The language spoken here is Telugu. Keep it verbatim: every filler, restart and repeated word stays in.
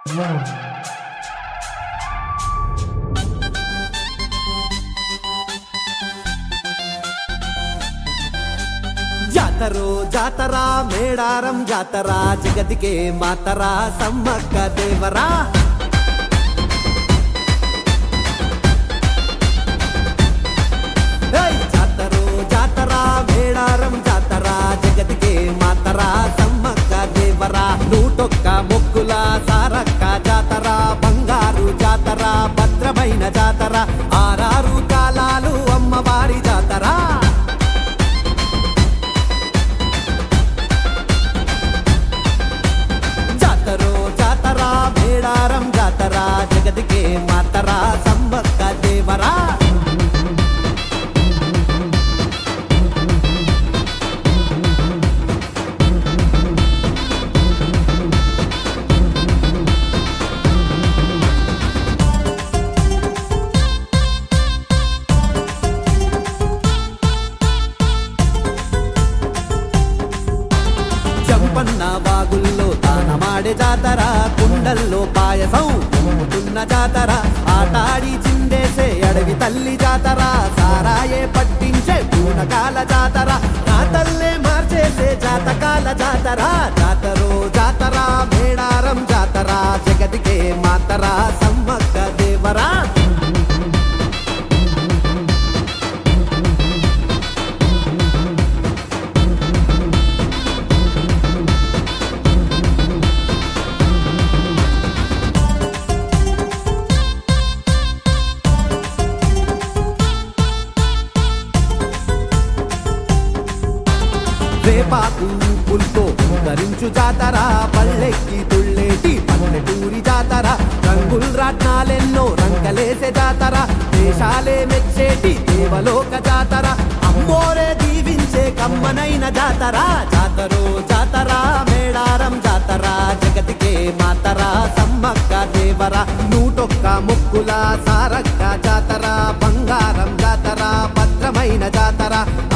జాతరో జాతరా మేడారం జాతరా జగతికే మాతరా సమ్మక్క దేవరా. జాతరో జాతరా మేడారం జాతరా జగతికే మాతరా సమ్మక్క దేవరా. నూటొక్క మొక్కుల సారక్క జాతర బంగారు జాతర భద్రమైన జాతర ఆరారు కాలాలు అమ్మవారి జాతర. జాతరో జాతరా మేడారం జాతరా జగతికే మాతరా సమ్మక్క దేవరా. చంపన్న వాగుల్లో తానమాడే జాతర కుండల్లో పాయసం ఉన్న జాతర ఆటాడి చిందేసే అడవి తల్లి జాతర సారాయే పట్టించే పూనకాల జాతర రాతల్లే మార్చేసే జాతకాల జాతర. జాతరో జాతర మేడారం జాతర జగతికే మాతరా సమ్మక్క దేవరా. రేపాకు పుల్తో ధరించు జాతర పల్లెక్కి తుళ్ళేటి పల్లెటూరి జాతర రంగుల్ రాట్నాలెన్నో రంగలేసే జాతర దేశాలే మెచ్చేటి దేవలోక జాతర అమ్మోరే దీవించే కమ్మనైన జాతర. జాతరో జాతర మేడారం జాతర జగతికే మాతరా సమ్మక్క దేవరా. నూటొక్క ముక్కుల సారక్క జాతర బంగారం జాతర భద్రమైన జాతర